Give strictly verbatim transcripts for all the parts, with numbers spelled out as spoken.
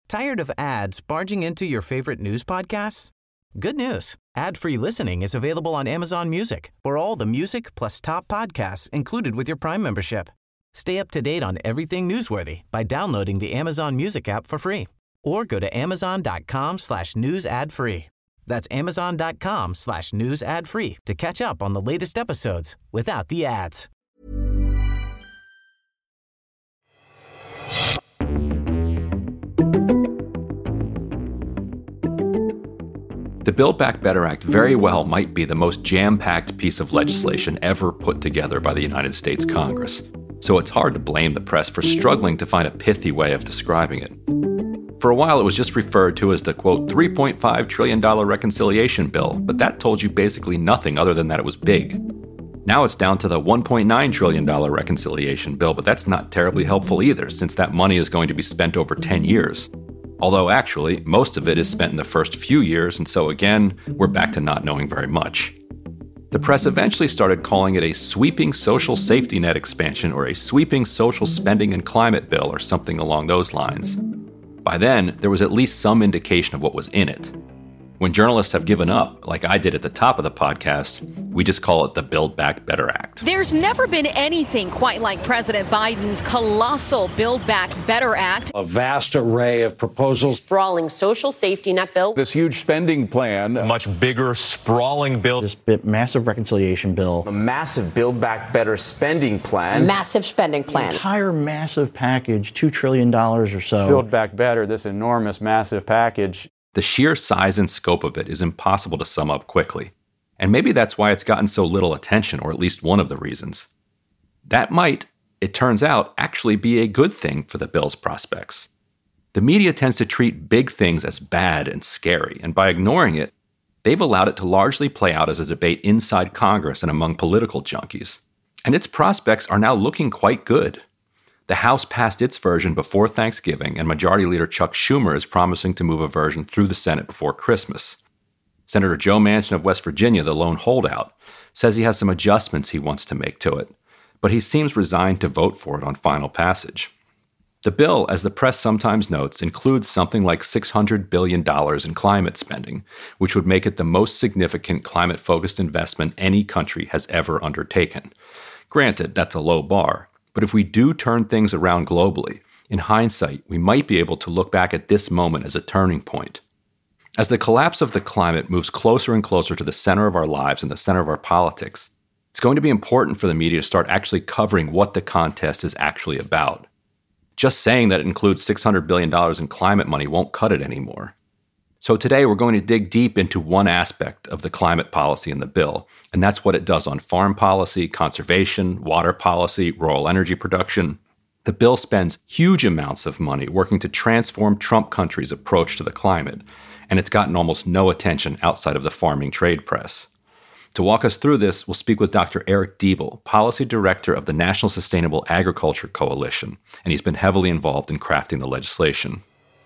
Tired of ads barging into your favorite news podcasts? Good news. Ad-free listening is available on Amazon Music for all the music plus top podcasts included with your Prime membership. Stay up to date on everything newsworthy by downloading the Amazon Music app for free or go to amazon.com slash news ad free. That's amazon.com slash news ad free to catch up on the latest episodes without the ads. The Build Back Better Act very well might be the most jam-packed piece of legislation ever put together by the United States Congress, so it's hard to blame the press for struggling to find a pithy way of describing it. For a while, it was just referred to as the, quote, three point five trillion dollars reconciliation bill, but that told you basically nothing other than that it was big. Now it's down to the one point nine trillion dollars reconciliation bill, but that's not terribly helpful either, since that money is going to be spent over ten years. Although actually, most of it is spent in the first few years, and so again, we're back to not knowing very much. The press eventually started calling it a sweeping social safety net expansion or a sweeping social spending and climate bill or something along those lines. By then, there was at least some indication of what was in it. When journalists have given up, like I did at the top of the podcast, we just call it the Build Back Better Act. There's never been anything quite like President Biden's colossal Build Back Better Act. A vast array of proposals. Sprawling social safety net bill. This huge spending plan. A much bigger, sprawling bill. This bit, massive reconciliation bill. A massive Build Back Better spending plan. A massive spending plan. An entire massive package, two trillion dollars or so. Build Back Better, this enormous, massive package. The sheer size and scope of it is impossible to sum up quickly. And maybe that's why it's gotten so little attention, or at least one of the reasons. That might, it turns out, actually be a good thing for the bill's prospects. The media tends to treat big things as bad and scary, and by ignoring it, they've allowed it to largely play out as a debate inside Congress and among political junkies. And its prospects are now looking quite good. The House passed its version before Thanksgiving, and Majority Leader Chuck Schumer is promising to move a version through the Senate before Christmas. Senator Joe Manchin of West Virginia, the lone holdout, says he has some adjustments he wants to make to it, but he seems resigned to vote for it on final passage. The bill, as the press sometimes notes, includes something like six hundred billion dollars in climate spending, which would make it the most significant climate-focused investment any country has ever undertaken. Granted, that's a low bar. But if we do turn things around globally, in hindsight, we might be able to look back at this moment as a turning point. As the collapse of the climate moves closer and closer to the center of our lives and the center of our politics, it's going to be important for the media to start actually covering what the contest is actually about. Just saying that it includes six hundred billion dollars in climate money won't cut it anymore. So today we're going to dig deep into one aspect of the climate policy in the bill, and that's what it does on farm policy, conservation, water policy, rural energy production. The bill spends huge amounts of money working to transform Trump country's approach to the climate, and it's gotten almost no attention outside of the farming trade press. To walk us through this, we'll speak with Doctor Eric Diebel, Policy Director of the National Sustainable Agriculture Coalition, and he's been heavily involved in crafting the legislation.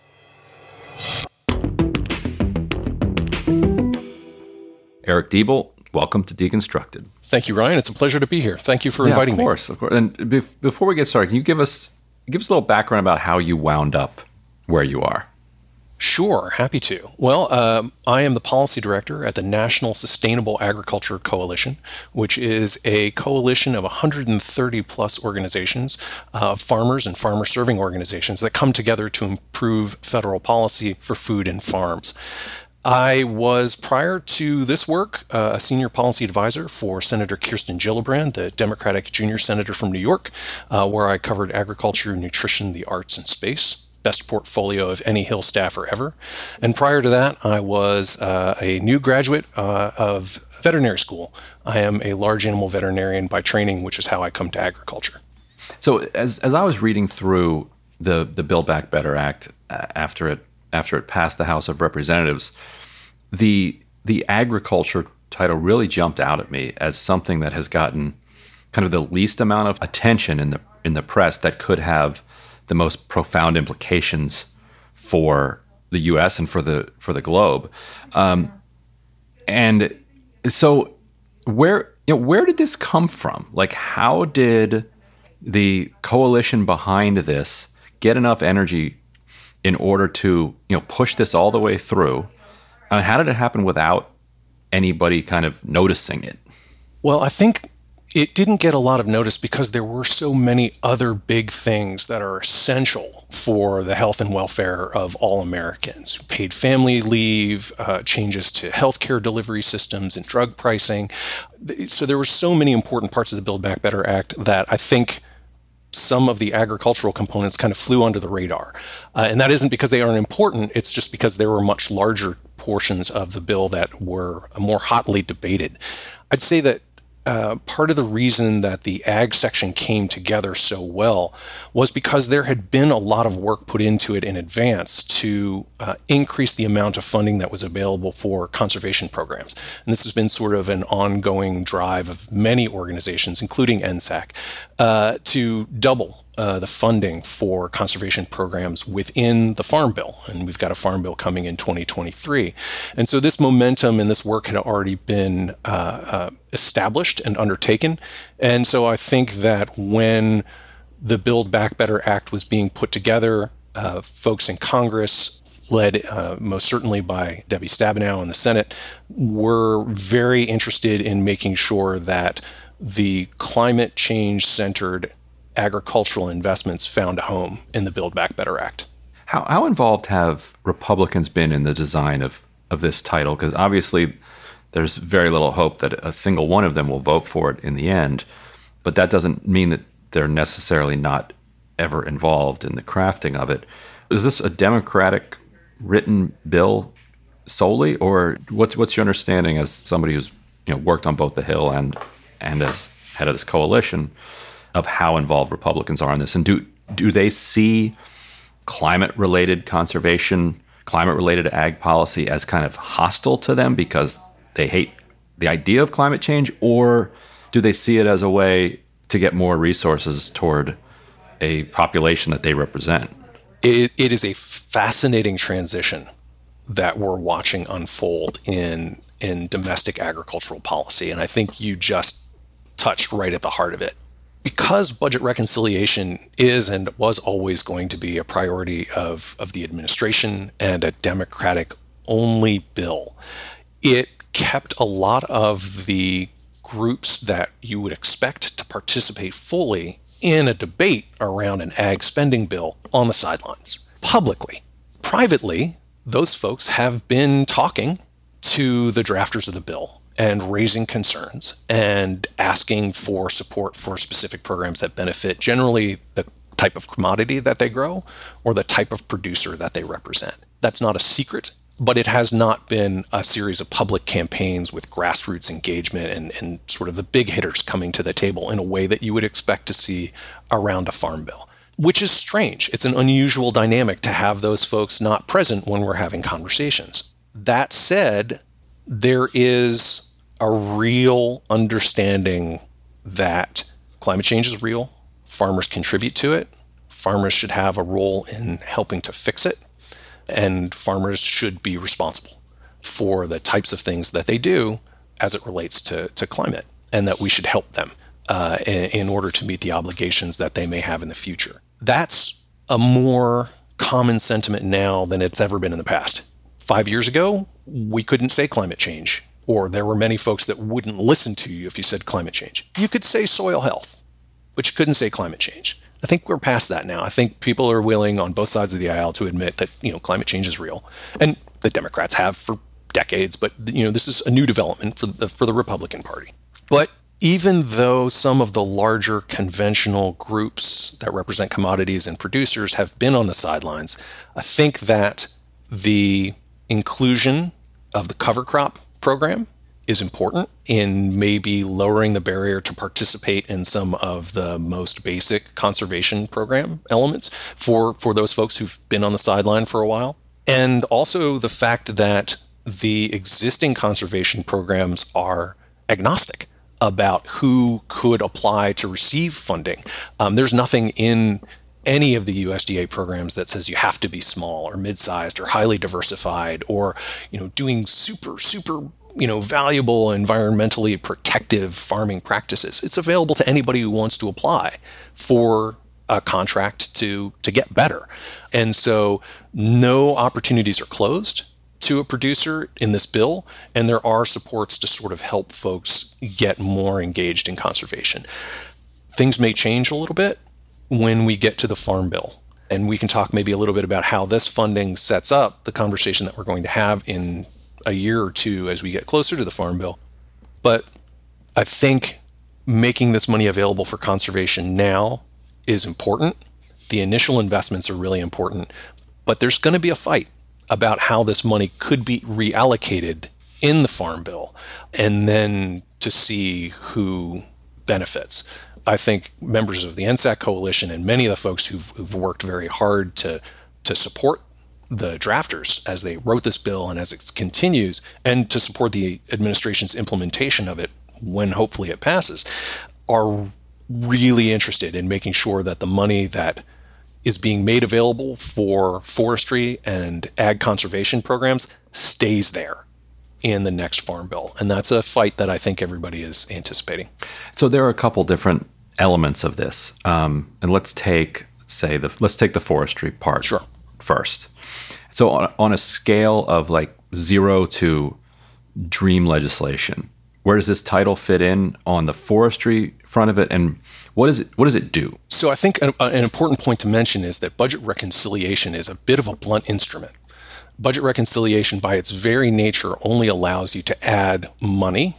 Eric Diebel, welcome to Deconstructed. Thank you, Ryan. It's a pleasure to be here. Thank you for yeah, inviting me. Of course, me. of course. And bef- before we get started, can you give us give us a little background about how you wound up where you are? Sure, happy to. Well, um, I am the policy director at the National Sustainable Agriculture Coalition, which is a coalition of one hundred thirty plus organizations, uh, farmers and farmer-serving organizations that come together to improve federal policy for food and farms. I was, prior to this work, uh, a senior policy advisor for Senator Kirsten Gillibrand, the Democratic junior senator from New York, uh, where I covered agriculture, nutrition, the arts, and space. Best portfolio of any Hill staffer ever. And prior to that, I was uh, a new graduate uh, of veterinary school. I am a large animal veterinarian by training, which is how I come to agriculture. So as as I was reading through the, the Build Back Better Act uh, after it after it passed the House of Representatives, the the agriculture title really jumped out at me as something that has gotten kind of the least amount of attention in the in the press that could have the most profound implications for the U S and for the for the globe. Um, and so where you know, where did this come from? Like, how did the coalition behind this get enough energy in order to, you know, push this all the way through? Uh, how did it happen without anybody kind of noticing it? Well, I think it didn't get a lot of notice because there were so many other big things that are essential for the health and welfare of all Americans. Paid family leave, uh, changes to healthcare delivery systems and drug pricing. So there were so many important parts of the Build Back Better Act that I think some of the agricultural components kind of flew under the radar. Uh, and that isn't because they aren't important. It's just because there were much larger portions of the bill that were more hotly debated. I'd say that Uh, part of the reason that the ag section came together so well was because there had been a lot of work put into it in advance to uh, increase the amount of funding that was available for conservation programs. And this has been sort of an ongoing drive of many organizations, including N S A C, uh, to double Uh, the funding for conservation programs within the Farm Bill. And we've got a Farm Bill coming in twenty twenty-three. And so this momentum and this work had already been uh, uh, established and undertaken. And so I think that when the Build Back Better Act was being put together, uh, folks in Congress, led uh, most certainly by Debbie Stabenow in the Senate, were very interested in making sure that the climate change-centered agricultural investments found a home in the Build Back Better Act. How, how involved have Republicans been in the design of, of this title? Because obviously there's very little hope that a single one of them will vote for it in the end, but that doesn't mean that they're necessarily not ever involved in the crafting of it. Is this a Democratic written bill solely, or what's what's your understanding as somebody who's, you know, worked on both the Hill and and as head of this coalition of how involved Republicans are in this? And do do they see climate-related conservation, climate-related ag policy as kind of hostile to them because they hate the idea of climate change, or do they see it as a way to get more resources toward a population that they represent? It, it is a fascinating transition that we're watching unfold in in domestic agricultural policy, and I think you just touched right at the heart of it. Because budget reconciliation is and was always going to be a priority of, of the administration and a Democratic-only bill, it kept a lot of the groups that you would expect to participate fully in a debate around an ag spending bill on the sidelines, publicly. Privately, those folks have been talking to the drafters of the bill and raising concerns and asking for support for specific programs that benefit generally the type of commodity that they grow or the type of producer that they represent. That's not a secret, but it has not been a series of public campaigns with grassroots engagement and, and sort of the big hitters coming to the table in a way that you would expect to see around a farm bill, which is strange. It's an unusual dynamic to have those folks not present when we're having conversations. That said, there is a real understanding that climate change is real. Farmers contribute to it. Farmers should have a role in helping to fix it. And farmers should be responsible for the types of things that they do as it relates to, to climate, and that we should help them uh, in, in order to meet the obligations that they may have in the future. That's a more common sentiment now than it's ever been in the past. Five years ago, we couldn't say climate change, or there were many folks that wouldn't listen to you if you said climate change. You could say soil health, but you couldn't say climate change. I think we're past that now. I think people are willing on both sides of the aisle to admit that, you know, climate change is real. And the Democrats have for decades, but, you know, this is a new development for the, for the Republican Party. But even though some of the larger conventional groups that represent commodities and producers have been on the sidelines, I think that the inclusion of the cover crop program is important in maybe lowering the barrier to participate in some of the most basic conservation program elements for, for those folks who've been on the sideline for a while. And also the fact that the existing conservation programs are agnostic about who could apply to receive funding. Um, there's nothing in any of the U S D A programs that says you have to be small or mid-sized or highly diversified or, you know, doing super, super, you know, valuable, environmentally protective farming practices. It's available to anybody who wants to apply for a contract to to get better. And so no opportunities are closed to a producer in this bill, and there are supports to sort of help folks get more engaged in conservation. Things may change a little bit when we get to the Farm Bill, and we can talk maybe a little bit about how this funding sets up the conversation that we're going to have in a year or two as we get closer to the Farm Bill. But I think making this money available for conservation now is important. The initial investments are really important, but there's going to be a fight about how this money could be reallocated in the Farm Bill, and then to see who benefits. I think members of the N S A C Coalition and many of the folks who've, who've worked very hard to to support the drafters as they wrote this bill and as it continues, and to support the administration's implementation of it when hopefully it passes, are really interested in making sure that the money that is being made available for forestry and ag conservation programs stays there in the next Farm Bill. And that's a fight that I think everybody is anticipating. So there are a couple different elements of this. Um, and let's take, say, the let's take the forestry part sure. first. So on, on a scale of like zero to dream legislation, where does this title fit in on the forestry front of it, and what is it? What does it do? So I think an, an important point to mention is that budget reconciliation is a bit of a blunt instrument. Budget reconciliation, by its very nature, only allows you to add money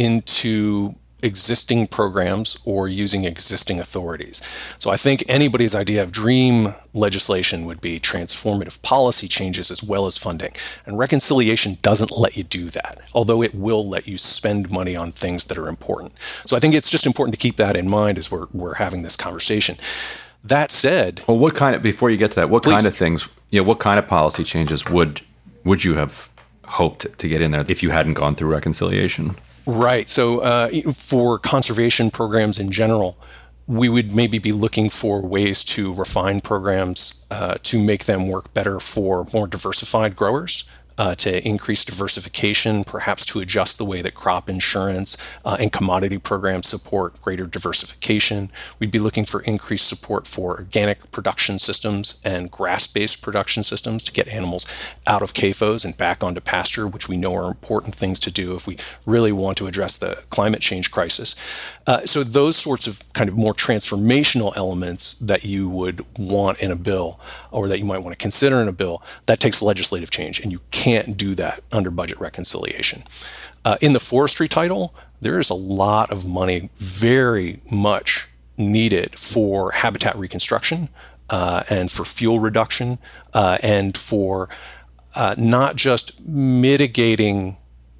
into existing programs or using existing authorities. So I think anybody's idea of dream legislation would be transformative policy changes as well as funding. And reconciliation doesn't let you do that, although it will let you spend money on things that are important. So I think it's just important to keep that in mind as we're we're having this conversation. That said, well, what kind of before you get to that, what please. kind of things, you know, what kind of policy changes would would you have hoped to get in there if you hadn't gone through reconciliation? Right. So uh, for conservation programs in general, we would maybe be looking for ways to refine programs uh, to make them work better for more diversified growers, uh, to increase diversification, perhaps to adjust the way that crop insurance uh, and commodity programs support greater diversification. We'd be looking for increased support for organic production systems and grass-based production systems to get animals out of C A F Os and back onto pasture, which we know are important things to do if we really want to address the climate change crisis. Uh, so those sorts of kind of more transformational elements that you would want in a bill, or that you might want to consider in a bill, that takes legislative change, and you can't do that under budget reconciliation. Uh, in the forestry title, there is a lot of money very much needed for habitat reconstruction uh, and for fuel reduction uh, and for uh, not just mitigating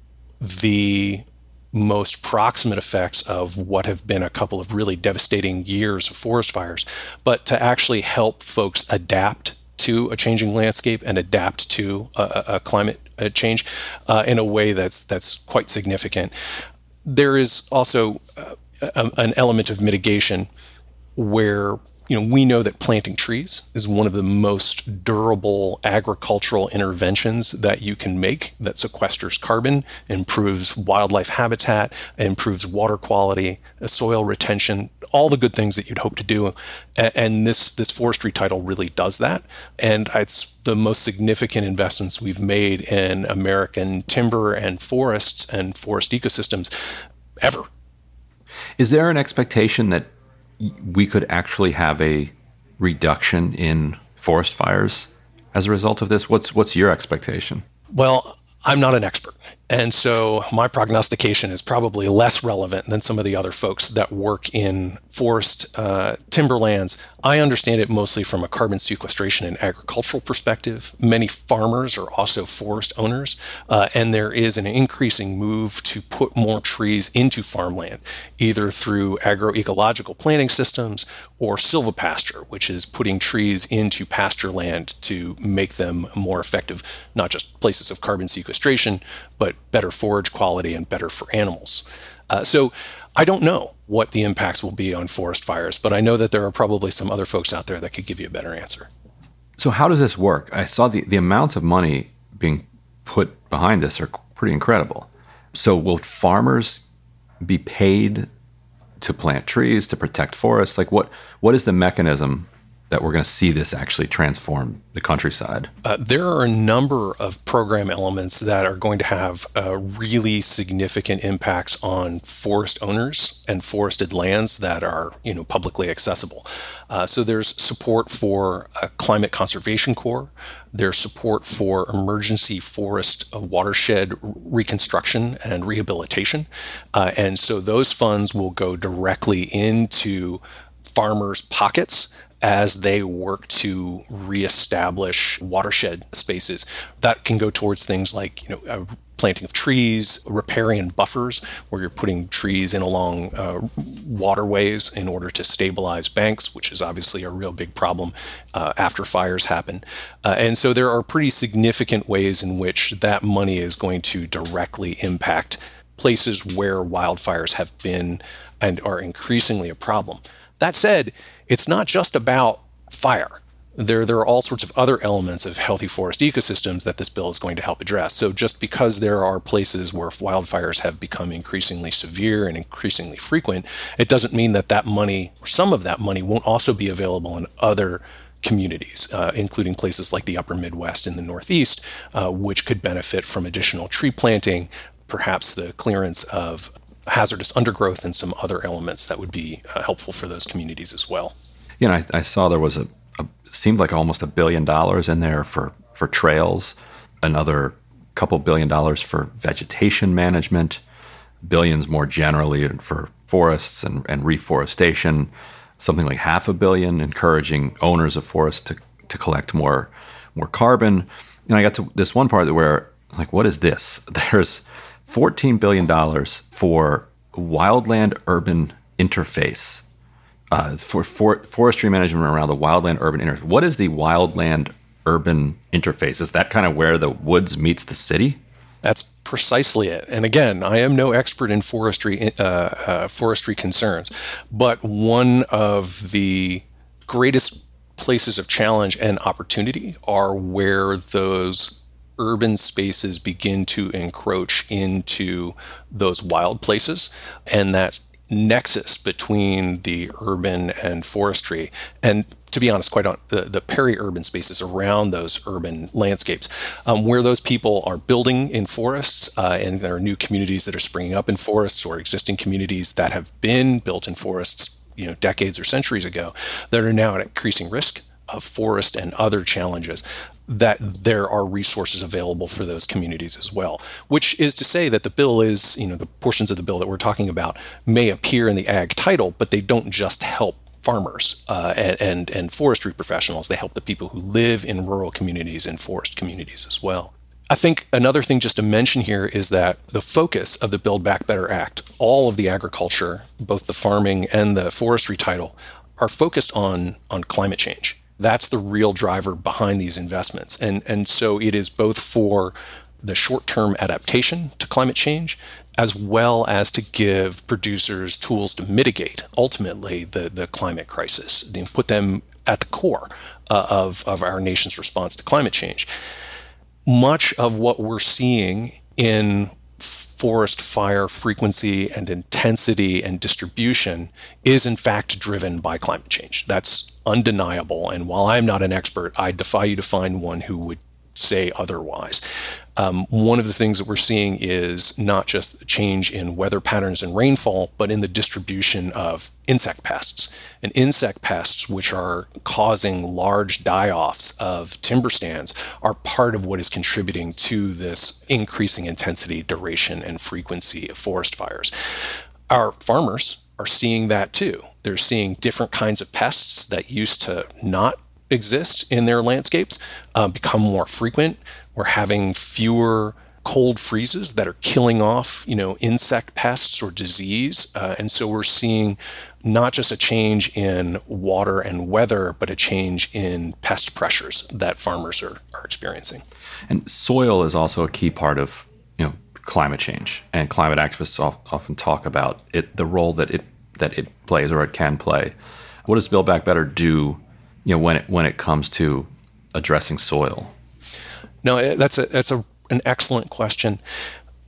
the most proximate effects of what have been a couple of really devastating years of forest fires, but to actually help folks adapt to a changing landscape and adapt to a, a climate change uh, in a way that's that's quite significant. There is also uh, a, an element of mitigation where, you know, we know that planting trees is one of the most durable agricultural interventions that you can make that sequesters carbon, improves wildlife habitat, improves water quality, soil retention, all the good things that you'd hope to do. And this, this forestry title really does that. And it's the most significant investments we've made in American timber and forests and forest ecosystems ever. Is there an expectation that we could actually have a reduction in forest fires as a result of this? What's what's your expectation? Well, I'm not an expert, and so my prognostication is probably less relevant than some of the other folks that work in forest uh, timberlands. I understand it mostly from a carbon sequestration and agricultural perspective. Many farmers are also forest owners, uh, and there is an increasing move to put more trees into farmland, either through agroecological planting systems or silvopasture, which is putting trees into pasture land to make them more effective, not just places of carbon sequestration, but better forage quality and better for animals. Uh, so I don't know what the impacts will be on forest fires, but I know that there are probably some other folks out there that could give you a better answer. So how does this work? I saw the, the amounts of money being put behind this are pretty incredible. So will farmers be paid to plant trees, to protect forests? Like what what is the mechanism that we're going to see this actually transform the countryside? Uh, there are a number of program elements that are going to have uh, really significant impacts on forest owners and forested lands that are, you know, publicly accessible. Uh, so there's support for a climate conservation corps. There's support for emergency forest watershed reconstruction and rehabilitation. Uh, and so those funds will go directly into farmers' pockets as they work to reestablish watershed spaces. That can go towards things like, you know, uh, planting of trees, riparian buffers, where you're putting trees in along uh, waterways in order to stabilize banks, which is obviously a real big problem uh, after fires happen. Uh, and so there are pretty significant ways in which that money is going to directly impact places where wildfires have been and are increasingly a problem. That said, it's not just about fire. There, there are all sorts of other elements of healthy forest ecosystems that this bill is going to help address. So just because there are places where wildfires have become increasingly severe and increasingly frequent, it doesn't mean that that money, or some of that money, won't also be available in other communities, uh, including places like the upper Midwest and the Northeast, uh, which could benefit from additional tree planting, perhaps the clearance of hazardous undergrowth and some other elements that would be uh, helpful for those communities as well. You know, I, I saw there was a, a seemed like almost a billion dollars in there for, for trails, another couple billion dollars for vegetation management, billions more generally for forests and, and reforestation, something like half a billion encouraging owners of forests to, to collect more more carbon. And I got to this one part where, like, what is this? There's fourteen billion dollars for wildland-urban interface, uh, for, for forestry management around the wildland-urban interface. What is the wildland-urban interface? Is that kind of where the woods meets the city? That's precisely it. And again, I am no expert in forestry uh, uh, forestry concerns, but one of the greatest places of challenge and opportunity are where those urban spaces begin to encroach into those wild places, and that nexus between the urban and forestry, and to be honest, quite on the, the peri-urban spaces around those urban landscapes, um, where those people are building in forests, uh, and there are new communities that are springing up in forests, or existing communities that have been built in forests, you know, decades or centuries ago, that are now at increasing risk of forest and other challenges, that there are resources available for those communities as well. Which is to say that the bill is, you know, the portions of the bill that we're talking about may appear in the ag title, but they don't just help farmers uh, and, and and forestry professionals. They help the people who live in rural communities and forest communities as well. I think another thing just to mention here is that the focus of the Build Back Better Act, all of the agriculture, both the farming and the forestry title, are focused on on climate change. That's the real driver behind these investments. And, and so it is both for the short-term adaptation to climate change, as well as to give producers tools to mitigate, ultimately, the, the climate crisis, and put them at the core uh, of, of our nation's response to climate change. Much of what we're seeing in forest fire frequency and intensity and distribution is in fact driven by climate change. That's undeniable. And while I'm not an expert, I defy you to find one who would say otherwise. Um, one of the things that we're seeing is not just a change in weather patterns and rainfall, but in the distribution of insect pests. And insect pests, which are causing large die-offs of timber stands, are part of what is contributing to this increasing intensity, duration, and frequency of forest fires. Our farmers are seeing that too. They're seeing different kinds of pests that used to not exist in their landscapes uh, become more frequent. We're having fewer cold freezes that are killing off, you know, insect pests or disease. Uh, and so we're seeing not just a change in water and weather, but a change in pest pressures that farmers are, are experiencing. And soil is also a key part of, you know, climate change. And climate activists often talk about it, the role that it that it plays or it can play. What does Build Back Better do, you know, when it when it comes to addressing soil? No, that's a that's a an excellent question.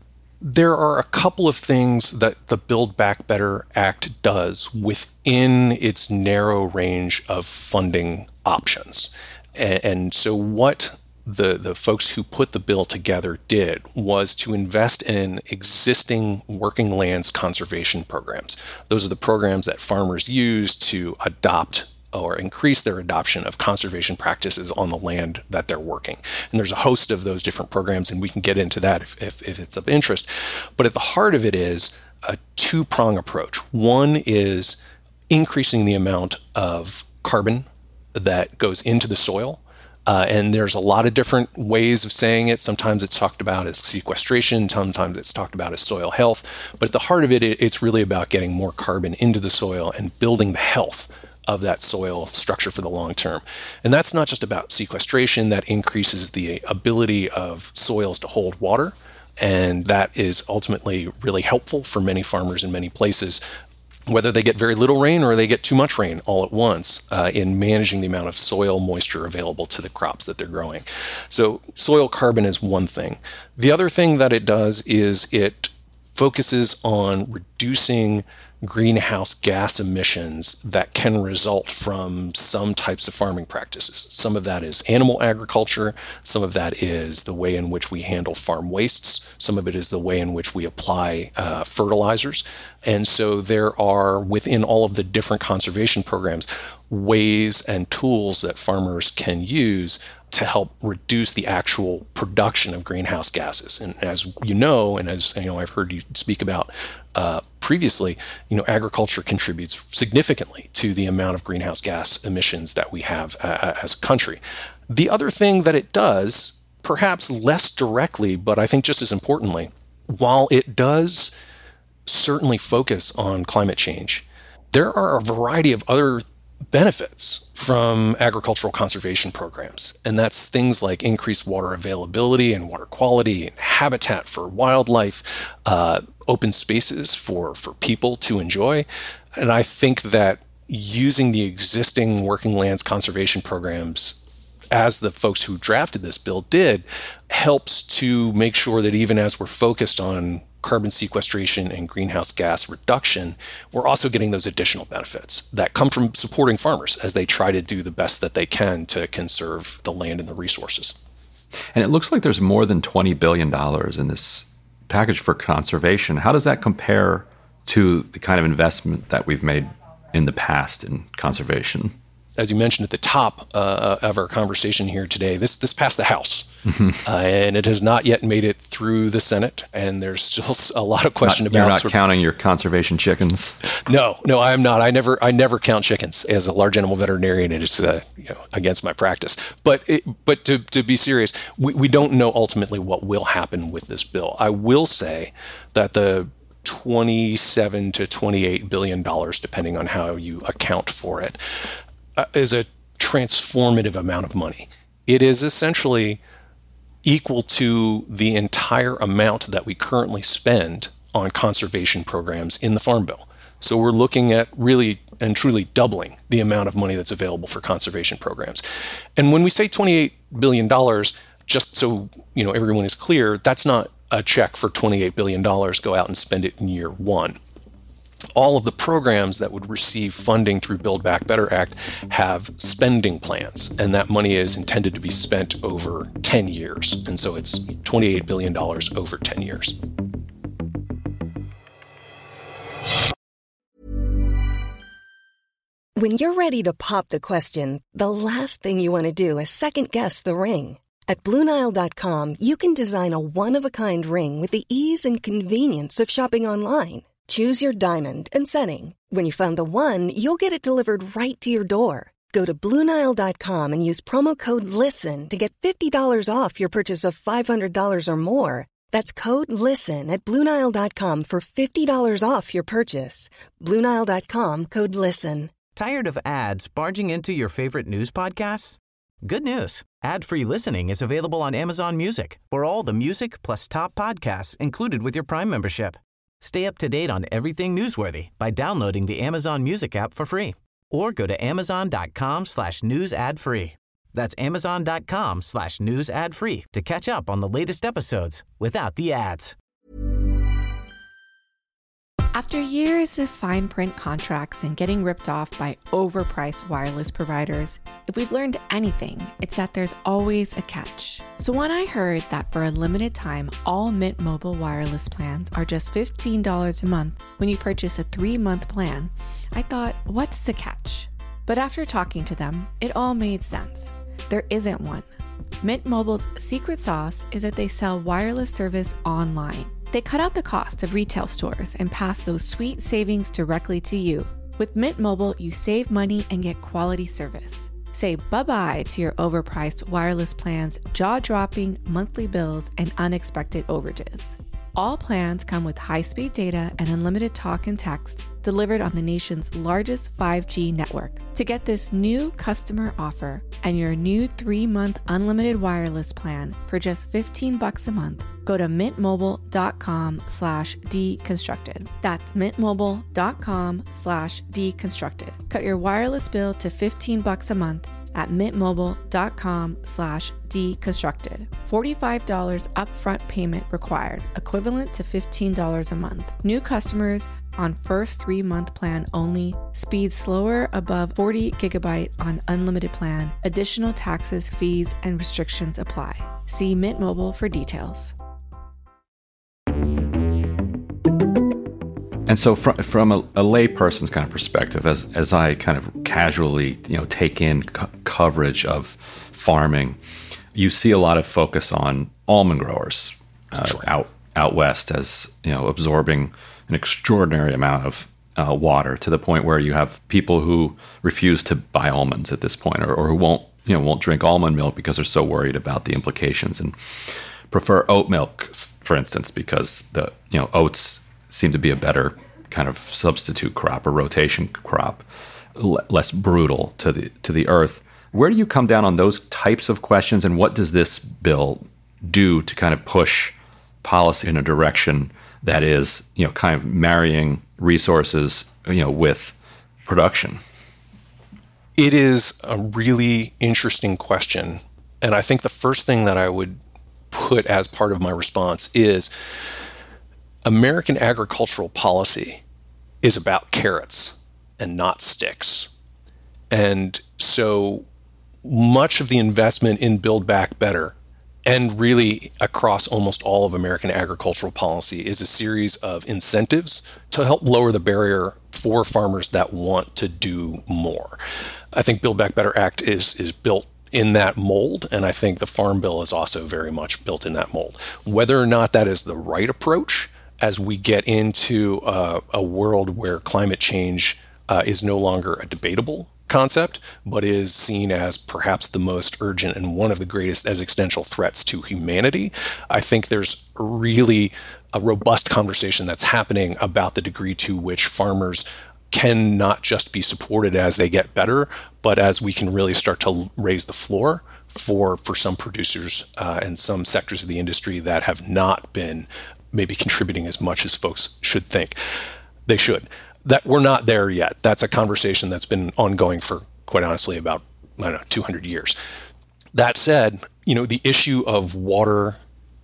There are a couple of things that the Build Back Better Act does within its narrow range of funding options. And, and so what the, the folks who put the bill together did was to invest in existing working lands conservation programs. Those are the programs that farmers use to adopt or increase their adoption of conservation practices on the land that they're working. And there's a host of those different programs, and we can get into that if, if, if it's of interest. But at the heart of it is a two-prong approach. One is increasing the amount of carbon that goes into the soil. Uh, and there's a lot of different ways of saying it. Sometimes it's talked about as sequestration, sometimes it's talked about as soil health. But at the heart of it, it's really about getting more carbon into the soil and building the health of that soil structure for the long term. And that's not just about sequestration. That increases the ability of soils to hold water. And that is ultimately really helpful for many farmers in many places, whether they get very little rain or they get too much rain all at once, uh, in managing the amount of soil moisture available to the crops that they're growing. So soil carbon is one thing. The other thing that it does is it focuses on reducing greenhouse gas emissions that can result from some types of farming practices. Some of that is animal agriculture. Some of that is the way in which we handle farm wastes. Some of it is the way in which we apply uh, fertilizers. And so there are, within all of the different conservation programs, ways and tools that farmers can use to help reduce the actual production of greenhouse gases. And as you know, and as you know, I've heard you speak about uh, previously, you know, agriculture contributes significantly to the amount of greenhouse gas emissions that we have uh, as a country. The other thing that it does, perhaps less directly, but I think just as importantly, while it does certainly focus on climate change, there are a variety of other benefits from agricultural conservation programs. And that's things like increased water availability and water quality, and habitat for wildlife, uh, open spaces for, for people to enjoy. And I think that using the existing working lands conservation programs, as the folks who drafted this bill did, helps to make sure that even as we're focused on carbon sequestration and greenhouse gas reduction, we're also getting those additional benefits that come from supporting farmers as they try to do the best that they can to conserve the land and the resources. And it looks like there's more than twenty billion dollars in this package for conservation. How does that compare to the kind of investment that we've made in the past in conservation? As you mentioned at the top uh, of our conversation here today, this this passed the House, mm-hmm. uh, and it has not yet made it through the Senate. And there's still a lot of question not, about. You're not sort of, counting your conservation chickens. No, no, I am not. I never, I never count chickens as a large animal veterinarian, and it's uh, you know against my practice. But it, but to to be serious, we, we don't know ultimately what will happen with this bill. I will say that the twenty-seven to twenty-eight billion dollars, depending on how you account for it, Uh, is a transformative amount of money. It is essentially equal to the entire amount that we currently spend on conservation programs in the Farm Bill. So we're looking at really and truly doubling the amount of money that's available for conservation programs. And when we say twenty-eight billion dollars, just so you know everyone is clear, that's not a check for twenty-eight billion dollars, go out and spend it in year one. All of the programs that would receive funding through Build Back Better Act have spending plans, and that money is intended to be spent over ten years. And so it's twenty-eight billion dollars over ten years. When you're ready to pop the question, the last thing you want to do is second-guess the ring. At Blue Nile dot com, you can design a one-of-a-kind ring with the ease and convenience of shopping online. Choose your diamond and setting. When you find the one, you'll get it delivered right to your door. Go to Blue Nile dot com and use promo code LISTEN to get fifty dollars off your purchase of five hundred dollars or more. That's code LISTEN at Blue Nile dot com for fifty dollars off your purchase. Blue Nile dot com, code LISTEN. Tired of ads barging into your favorite news podcasts? Good news. Ad-free listening is available on Amazon Music for all the music plus top podcasts included with your Prime membership. Stay up to date on everything newsworthy by downloading the Amazon Music app for free or go to amazon.com slash news ad free. That's amazon.com slash news ad free to catch up on the latest episodes without the ads. After years of fine print contracts and getting ripped off by overpriced wireless providers, if we've learned anything, it's that there's always a catch. So when I heard that for a limited time, all Mint Mobile wireless plans are just fifteen dollars a month when you purchase a three-month plan, I thought, what's the catch? But after talking to them, it all made sense. There isn't one. Mint Mobile's secret sauce is that they sell wireless service online. They cut out the cost of retail stores and pass those sweet savings directly to you. With Mint Mobile, you save money and get quality service. Say bye-bye to your overpriced wireless plans, jaw-dropping monthly bills, and unexpected overages. All plans come with high-speed data and unlimited talk and text delivered on the nation's largest five G network. To get this new customer offer and your new three-month unlimited wireless plan for just fifteen bucks a month, go to mintmobile.com slash deconstructed. That's mintmobile.com slash deconstructed. Cut your wireless bill to fifteen bucks a month at mintmobile.com slash deconstructed. forty-five dollars upfront payment required, equivalent to fifteen dollars a month. New customers on first three-month plan only. Speed slower above forty gigabyte on unlimited plan. Additional taxes, fees, and restrictions apply. See Mint Mobile for details. And so from, from a, a layperson's kind of perspective, as as I kind of casually, you know, take in co- coverage of farming, you see a lot of focus on almond growers uh, sure. out out west, as you know, absorbing an extraordinary amount of uh, water to the point where you have people who refuse to buy almonds at this point, or, or who won't, you know, won't drink almond milk because they're so worried about the implications, and prefer oat milk, for instance, because the you know oats seem to be a better kind of substitute crop or rotation crop, l- less brutal to the to the earth. Where do you come down on those types of questions, and what does this bill do to kind of push policy in a direction that is, you know, kind of marrying resources, you know, with production? It is a really interesting question. And I think the first thing that I would put as part of my response is American agricultural policy is about carrots and not sticks. And so much of the investment in Build Back Better, and really across almost all of American agricultural policy, is a series of incentives to help lower the barrier for farmers that want to do more. I think Build Back Better Act is is built in that mold, and I think the Farm Bill is also very much built in that mold. Whether or not that is the right approach as we get into uh, a world where climate change uh, is no longer a debatable concept, but is seen as perhaps the most urgent and one of the greatest existential threats to humanity, I think there's really a robust conversation that's happening about the degree to which farmers can not just be supported as they get better, but as we can really start to raise the floor for for some producers uh, and some sectors of the industry that have not been maybe contributing as much as folks should think they should. That we're not there yet. That's a conversation that's been ongoing for, quite honestly, about, I don't know, two hundred years. That said, you know, the issue of water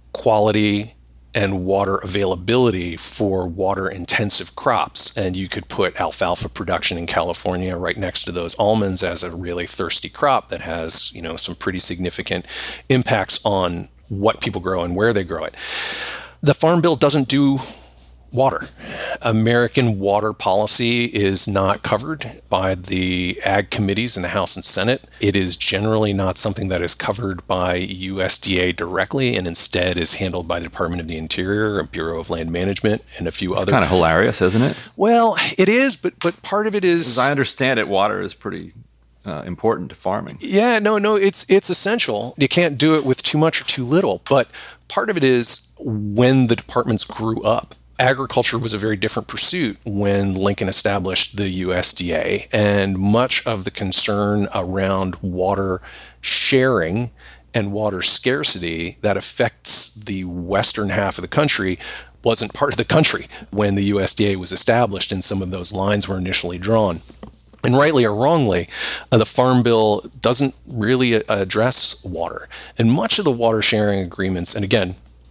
quality and water availability for water-intensive crops, and you could put alfalfa production in California right next to those almonds as a really thirsty crop that has, you know, some pretty significant impacts on what people grow and where they grow it. The Farm Bill doesn't do water. American water policy is not covered by the ag committees in the House and Senate. It is generally not something that is covered by U S D A directly, and instead is handled by the Department of the Interior, Bureau of Land Management, and a few it's other. Kind of hilarious, isn't it? Well, it is, but but part of it is. As I understand it, water is pretty uh, important to farming. Yeah, no, no, it's it's essential. You can't do it with too much or too little. But part of it is when the departments grew up. Agriculture was a very different pursuit when Lincoln established the U S D A, and much of the concern around water sharing and water scarcity that affects the western half of the country wasn't part of the country when the U S D A was established and some of those lines were initially drawn. And rightly or wrongly, uh, the Farm Bill doesn't really uh, address water. And much of the water sharing agreements, and again,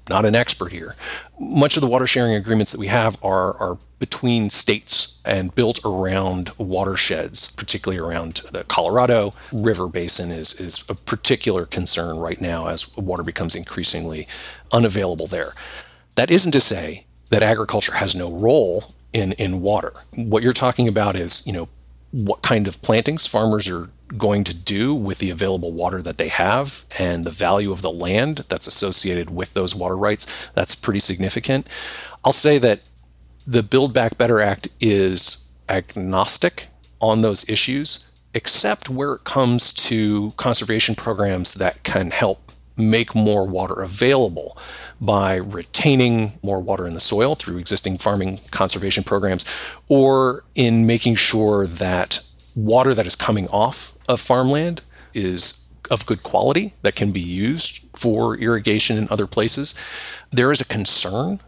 not an expert here. Much of the water sharing agreements that we have are, are between states and built around watersheds, particularly around the Colorado River Basin is, is a particular concern right now as water becomes increasingly unavailable there. That isn't to say that agriculture has no role in, in water. What you're talking about is, you know, what kind of plantings farmers are going to do with the available water that they have and the value of the land that's associated with those water rights. That's pretty significant. I'll say that the Build Back Better Act is agnostic on those issues, except where it comes to conservation programs that can help make more water available by retaining more water in the soil through existing farming conservation programs, or in making sure that water that is coming off of farmland is of good quality that can be used for irrigation in other places. There is a concern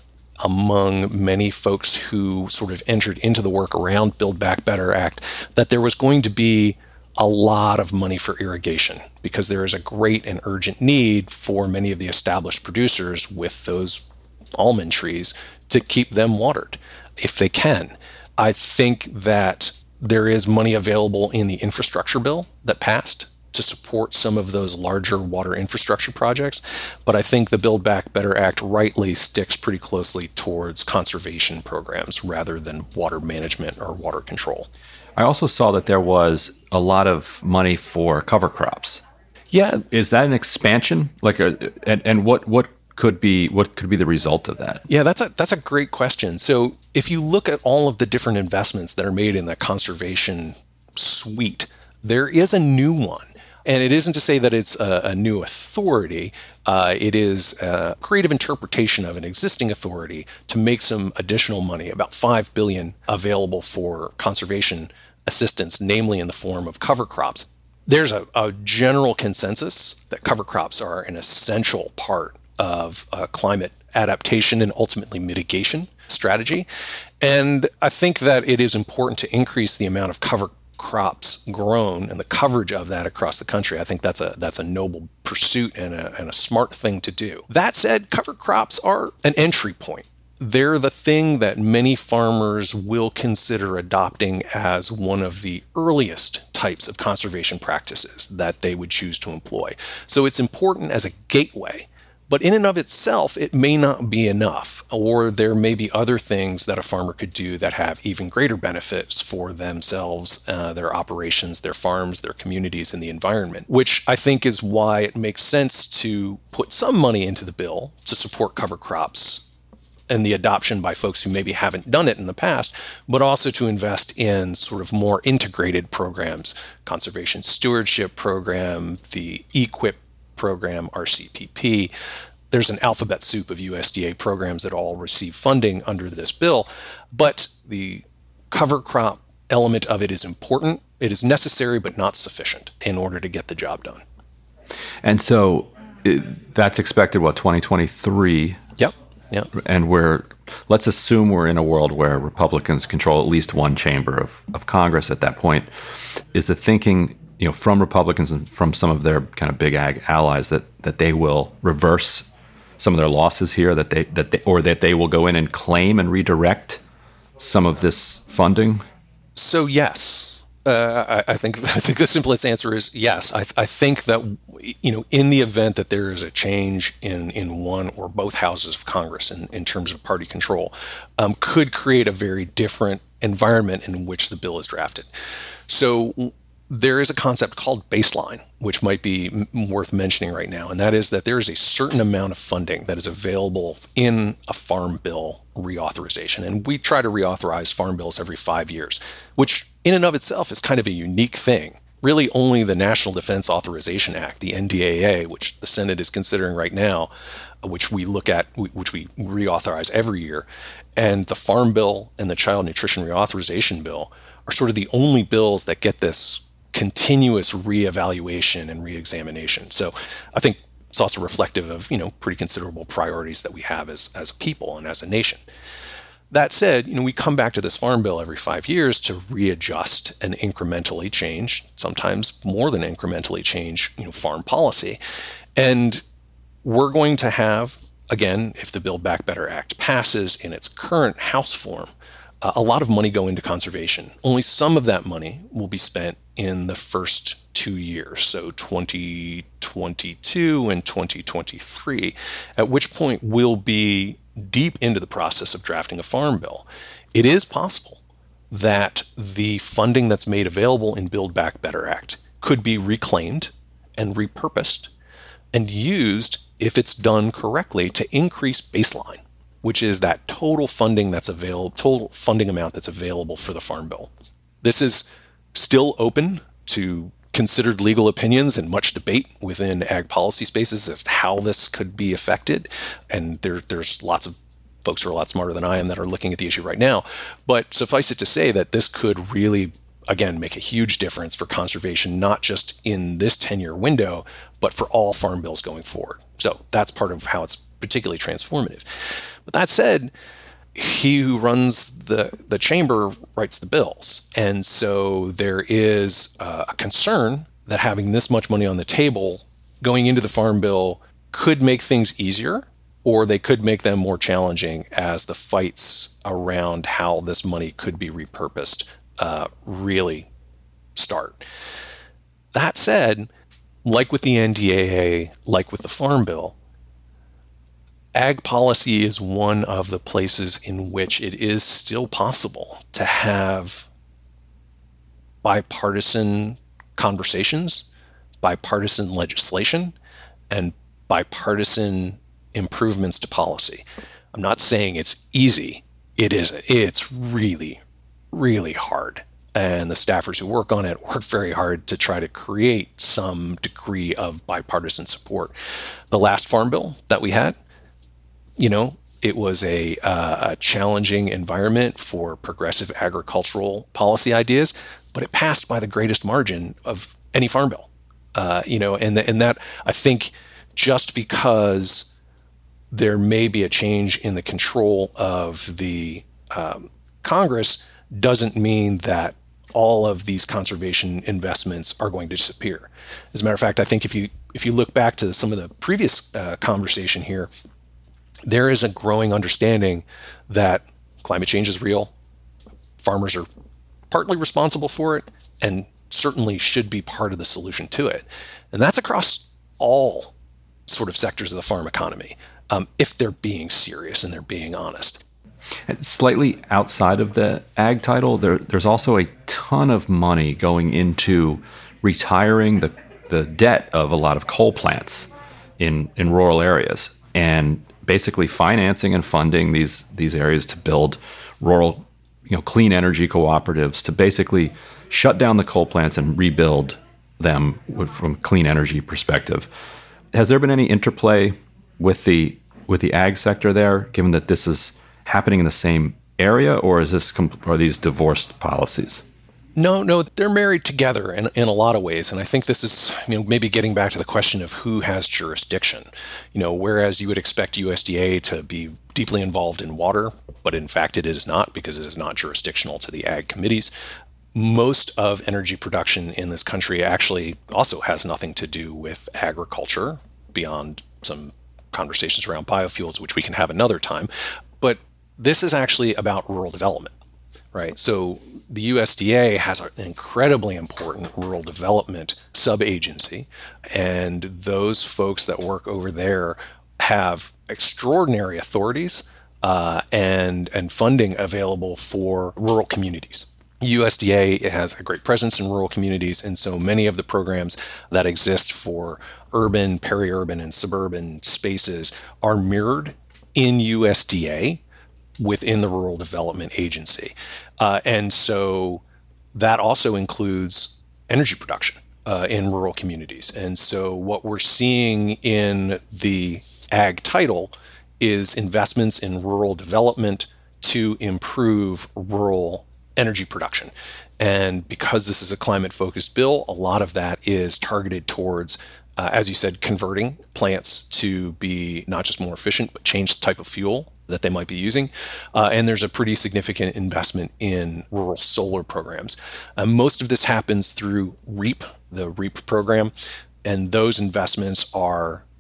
among many folks who sort of entered into the work around Build Back Better Act that there was going to be a lot of money for irrigation because there is a great and urgent need for many of the established producers with those almond trees to keep them watered if they can. I think that there is money available in the infrastructure bill that passed to support some of those larger water infrastructure projects. But I think the Build Back Better Act rightly sticks pretty closely towards conservation programs rather than water management or water control. I also saw that there was a lot of money for cover crops. Yeah. Is that an expansion? Like a, and, and what, what could be what could be the result of that? Yeah, that's a that's a great question. So if you look at all of the different investments that are made in the conservation suite, there is a new one. And it isn't to say that it's a, a new authority. Uh, it is a creative interpretation of an existing authority to make some additional money, about five billion dollars available for conservation assistance, namely in the form of cover crops. There's a, a general consensus that cover crops are an essential part of uh, climate adaptation and ultimately mitigation strategy. And I think that it is important to increase the amount of cover crops grown and the coverage of that across the country. I think that's a that's a noble pursuit and a, and a smart thing to do. That said, cover crops are an entry point. They're the thing that many farmers will consider adopting as one of the earliest types of conservation practices that they would choose to employ. So it's important as a gateway. But in and of itself, it may not be enough, or there may be other things that a farmer could do that have even greater benefits for themselves, uh, their operations, their farms, their communities, and the environment, which I think is why it makes sense to put some money into the bill to support cover crops and the adoption by folks who maybe haven't done it in the past, but also to invest in sort of more integrated programs, conservation stewardship program, the E Q I P program, R C P P. There's an alphabet soup of U S D A programs that all receive funding under this bill, but the cover crop element of it is important. It is necessary, but not sufficient in order to get the job done. And so it, that's expected, what, twenty twenty-three? Yep. Yep. And we're, let's assume we're in a world where Republicans control at least one chamber of, of Congress at that point. Is the thinking, you know, from Republicans and from some of their kind of big ag allies that that they will reverse some of their losses here, that they that they, or that they will go in and claim and redirect some of this funding? So yes, uh, I, I think I think the simplest answer is yes. I, I think that, you know, in the event that there is a change in in one or both houses of Congress in, in terms of party control, um, could create a very different environment in which the bill is drafted. So there is a concept called baseline, which might be m- worth mentioning right now, and that is that there is a certain amount of funding that is available in a farm bill reauthorization. And we try to reauthorize farm bills every five years, which in and of itself is kind of a unique thing. Really only the National Defense Authorization Act, the N D A A, which the Senate is considering right now, which we look at, which we reauthorize every year, and the Farm Bill and the Child Nutrition Reauthorization Bill are sort of the only bills that get this continuous reevaluation and reexamination. So I think it's also reflective of, you know, pretty considerable priorities that we have as, as a people and as a nation. That said, you know, we come back to this farm bill every five years to readjust and incrementally change, sometimes more than incrementally change, you know, farm policy. And we're going to have again, if the Build Back Better Act passes in its current House form, uh, a lot of money go into conservation. Only some of that money will be spent in the first two years, so twenty twenty-two and twenty twenty-three, at which point we'll be deep into the process of drafting a farm bill. It is possible that the funding that's made available in Build Back Better Act could be reclaimed and repurposed and used, if it's done correctly, to increase baseline, which is that total funding that's available, total funding amount that's available for the Farm Bill. This is still open to considered legal opinions and much debate within ag policy spaces of how this could be affected. And there, there's lots of folks who are a lot smarter than I am that are looking at the issue right now. But suffice it to say that this could really, again, make a huge difference for conservation, not just in this ten-year window, but for all farm bills going forward. So that's part of how it's particularly transformative. But that said, he who runs the, the chamber writes the bills. And so there is uh, a concern that having this much money on the table going into the farm bill could make things easier, or they could make them more challenging as the fights around how this money could be repurposed uh, really start. That said, like with the N D A A, like with the Farm Bill, ag policy is one of the places in which it is still possible to have bipartisan conversations, bipartisan legislation, and bipartisan improvements to policy. I'm not saying it's easy. It isn't. It's really, really hard. And the staffers who work on it work very hard to try to create some degree of bipartisan support. The last Farm Bill that we had, you know, it was a, uh, a challenging environment for progressive agricultural policy ideas, but it passed by the greatest margin of any farm bill. Uh, you know, and, the, and that, I think, just because there may be a change in the control of the um, Congress doesn't mean that all of these conservation investments are going to disappear. As a matter of fact, I think if you if you look back to some of the previous uh, conversation here, there is a growing understanding that climate change is real. Farmers are partly responsible for it and certainly should be part of the solution to it. And that's across all sort of sectors of the farm economy, um, if they're being serious and they're being honest. And slightly outside of the ag title, there, there's also a ton of money going into retiring the, the debt of a lot of coal plants in, in rural areas, and basically financing and funding these these areas to build rural, you know, clean energy cooperatives to basically shut down the coal plants and rebuild them with, from a clean energy perspective. Has there been any interplay with the with the ag sector there, given that this is happening in the same area, or is this are these divorced policies? No, no, they're married together in, in a lot of ways. And I think this is, you know, maybe getting back to the question of who has jurisdiction. You know, whereas you would expect U S D A to be deeply involved in water, but in fact it is not, because it is not jurisdictional to the ag committees. Most of energy production in this country actually also has nothing to do with agriculture, beyond some conversations around biofuels, which we can have another time. But this is actually about rural development, right? So the U S D A has an incredibly important rural development sub-agency, and those folks that work over there have extraordinary authorities uh, and, and funding available for rural communities. U S D A has a great presence in rural communities, and so many of the programs that exist for urban, peri-urban, and suburban spaces are mirrored in U S D A within the Rural Development Agency. Uh, and so that also includes energy production uh, in rural communities. And so what we're seeing in the ag title is investments in rural development to improve rural energy production. And because this is a climate-focused bill, a lot of that is targeted towards, uh, as you said, converting plants to be not just more efficient, but change the type of fuel that they might be using. Uh, and there's a pretty significant investment in rural solar programs. Uh, most of this happens through REAP, the REAP program, and those investments are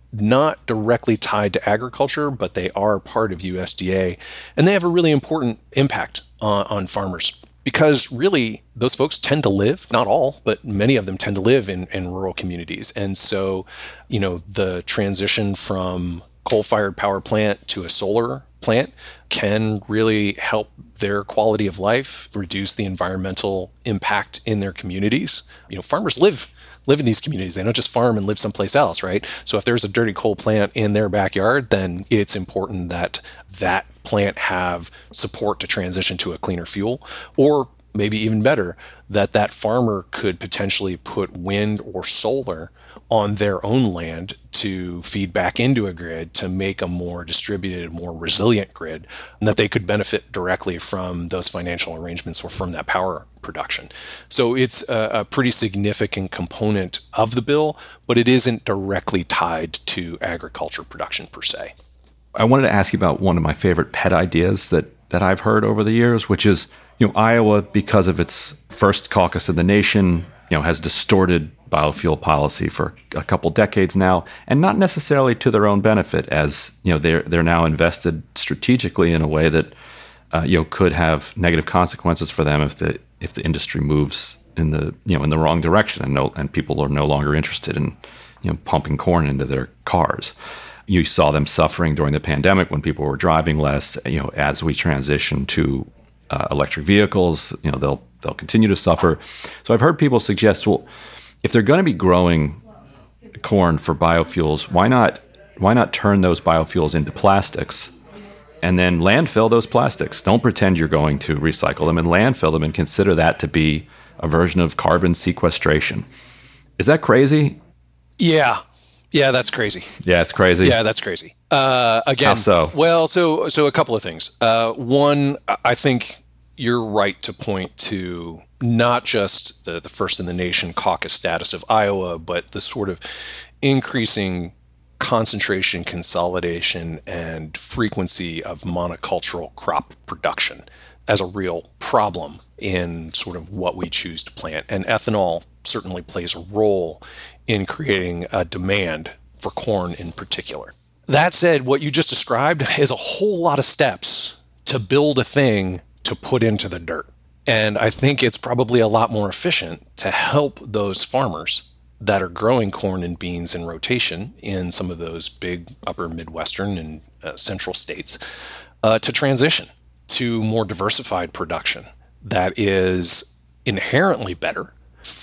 not directly tied to agriculture, but they are part of U S D A, and they have a really important impact on, on farmers. Because really, those folks tend to live, not all, but many of them tend to live in, in rural communities. And so, you know, the transition from coal-fired power plant to a solar plant can really help their quality of life, reduce the environmental impact in their communities. You know, farmers live live in these communities. They don't just farm and live someplace else, right? So if there's a dirty coal plant in their backyard, then it's important that that plant have support to transition to a cleaner fuel, or maybe even better, that that farmer could potentially put wind or solar on their own land to feed back into a grid to make a more distributed, more resilient grid, and that they could benefit directly from those financial arrangements or from that power production. So it's a, a pretty significant component of the bill, but it isn't directly tied to agriculture production per se. I wanted to ask you about one of my favorite pet ideas that, that I've heard over the years, which is, you know, Iowa, because of its first caucus in the nation, you know, has distorted biofuel policy for a couple decades now, and not necessarily to their own benefit, as, you know, they're they're now invested strategically in a way that, uh, you know, could have negative consequences for them if the if the industry moves in the you know in the wrong direction, and no and people are no longer interested in, you know, pumping corn into their cars. You saw them suffering during the pandemic when people were driving less. You know, as we transition to uh, electric vehicles, you know, they'll they'll continue to suffer. So I've heard people suggest, well, if they're going to be growing corn for biofuels, why not why not turn those biofuels into plastics and then landfill those plastics? Don't pretend you're going to recycle them, and landfill them and consider that to be a version of carbon sequestration. Is that crazy? Yeah. Yeah, that's crazy. Yeah, it's crazy. Yeah, that's crazy. Uh, again, how so? Well, so so a couple of things. Uh, one, I think you're right to point to not just the, the first in the nation caucus status of Iowa, but the sort of increasing concentration, consolidation, and frequency of monocultural crop production as a real problem in sort of what we choose to plant. And ethanol certainly plays a role in creating a demand for corn in particular. That said, what you just described is a whole lot of steps to build a thing to put into the dirt. And I think it's probably a lot more efficient to help those farmers that are growing corn and beans in rotation in some of those big upper Midwestern and uh, central states uh, to transition to more diversified production that is inherently better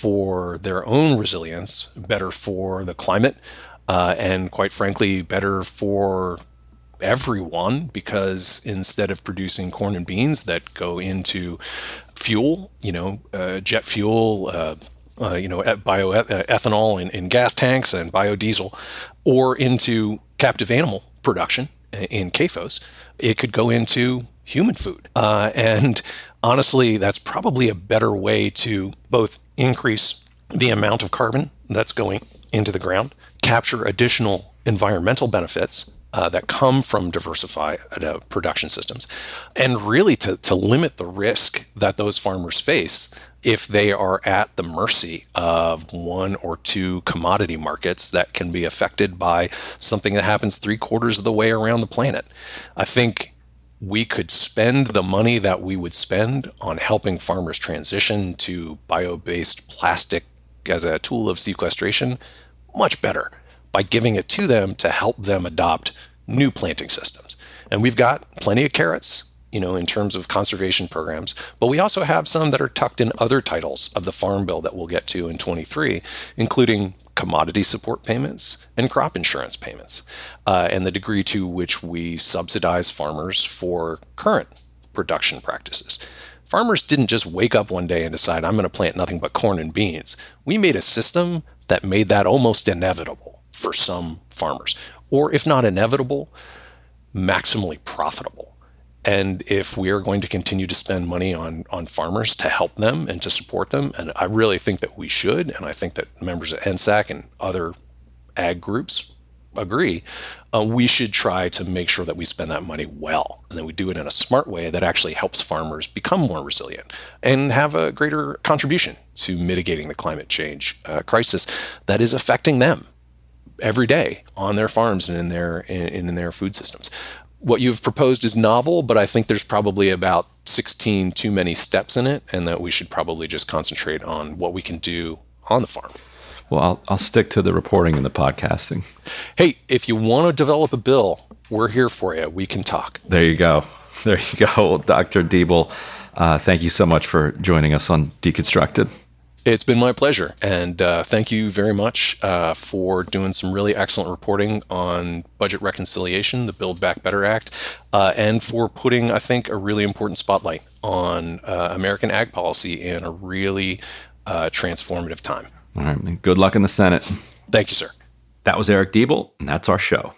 for their own resilience, better for the climate, uh, and quite frankly, better for everyone, because instead of producing corn and beans that go into fuel, you know, uh, jet fuel, uh, uh, you know, bioethanol in, in gas tanks and biodiesel, or into captive animal production in C A F Os, it could go into human food. Uh, and honestly, that's probably a better way to both increase the amount of carbon that's going into the ground, capture additional environmental benefits uh, that come from diversified uh, production systems, and really to, to limit the risk that those farmers face if they are at the mercy of one or two commodity markets that can be affected by something that happens three quarters of the way around the planet. I think we could spend the money that we would spend on helping farmers transition to bio-based plastic as a tool of sequestration much better by giving it to them to help them adopt new planting systems. And we've got plenty of carrots, you know, in terms of conservation programs, but we also have some that are tucked in other titles of the Farm Bill that we'll get to in twenty-three, including commodity support payments and crop insurance payments, uh, and the degree to which we subsidize farmers for current production practices. Farmers didn't just wake up one day and decide, I'm going to plant nothing but corn and beans. We made a system that made that almost inevitable for some farmers, or if not inevitable, maximally profitable. And if we are going to continue to spend money on, on farmers to help them and to support them, and I really think that we should, and I think that members of N S A C and other ag groups agree, uh, we should try to make sure that we spend that money well, and that we do it in a smart way that actually helps farmers become more resilient and have a greater contribution to mitigating the climate change uh, crisis that is affecting them every day on their farms and in their in, in their food systems. What you've proposed is novel, but I think there's probably about sixteen too many steps in it, and that we should probably just concentrate on what we can do on the farm. Well, I'll, I'll stick to the reporting and the podcasting. Hey, if you want to develop a bill, we're here for you. We can talk. There you go. There you go. Well, Doctor Deeble, uh, thank you so much for joining us on Deconstructed. It's been my pleasure. And uh, thank you very much uh, for doing some really excellent reporting on budget reconciliation, the Build Back Better Act, uh, and for putting, I think, a really important spotlight on uh, American ag policy in a really uh, transformative time. All right. And good luck in the Senate. Thank you, sir. That was Eric Deeble, and that's our show.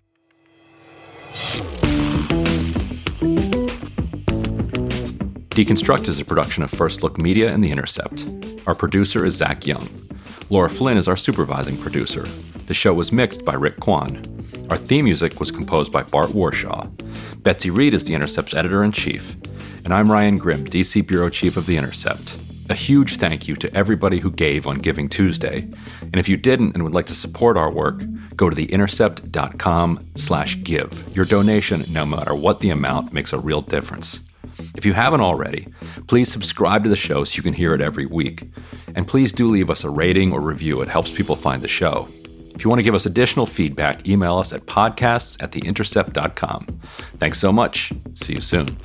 Deconstruct is a production of First Look Media and The Intercept. Our producer is Zach Young. Laura Flynn is our supervising producer. The show was mixed by Rick Kwan. Our theme music was composed by Bart Warshaw. Betsy Reed is The Intercept's editor-in-chief. And I'm Ryan Grimm, D C Bureau Chief of The Intercept. A huge thank you to everybody who gave on Giving Tuesday. And if you didn't and would like to support our work, go to theintercept.com slash give. Your donation, no matter what the amount, makes a real difference. If you haven't already, please subscribe to the show so you can hear it every week. And please do leave us a rating or review. It helps people find the show. If you want to give us additional feedback, email us at podcasts at theintercept dot com. Thanks so much. See you soon.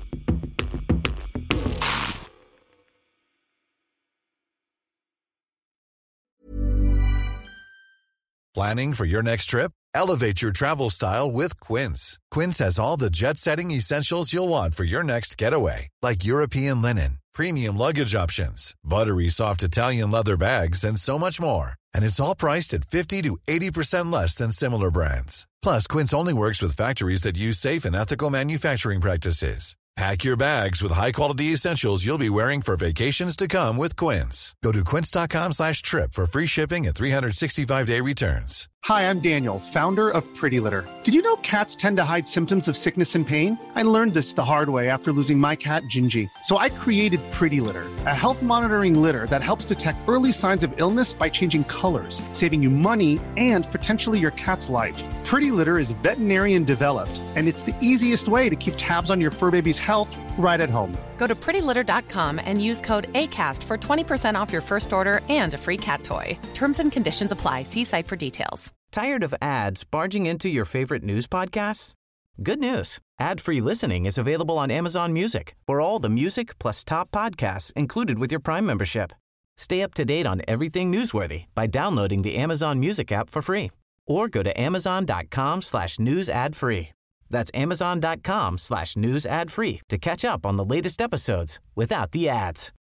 Planning for your next trip? Elevate your travel style with Quince. Quince has all the jet-setting essentials you'll want for your next getaway, like European linen, premium luggage options, buttery soft Italian leather bags, and so much more. And it's all priced at fifty to eighty percent less than similar brands. Plus, Quince only works with factories that use safe and ethical manufacturing practices. Pack your bags with high-quality essentials you'll be wearing for vacations to come with Quince. Go to quince.com slash trip for free shipping and three sixty-five day returns. Hi, I'm Daniel, founder of Pretty Litter. Did you know cats tend to hide symptoms of sickness and pain? I learned this the hard way after losing my cat, Gingy. So I created Pretty Litter, a health monitoring litter that helps detect early signs of illness by changing colors, saving you money and potentially your cat's life. Pretty Litter is veterinarian developed, and it's the easiest way to keep tabs on your fur baby's health right at home. Go to pretty litter dot com and use code ACAST for twenty percent off your first order and a free cat toy. Terms and conditions apply. See site for details. Tired of ads barging into your favorite news podcasts? Good news. Ad-free listening is available on Amazon Music for all the music plus top podcasts included with your Prime membership. Stay up to date on everything newsworthy by downloading the Amazon Music app for free or go to amazon.com slash news ad free. That's amazon.com slash news ad free to catch up on the latest episodes without the ads.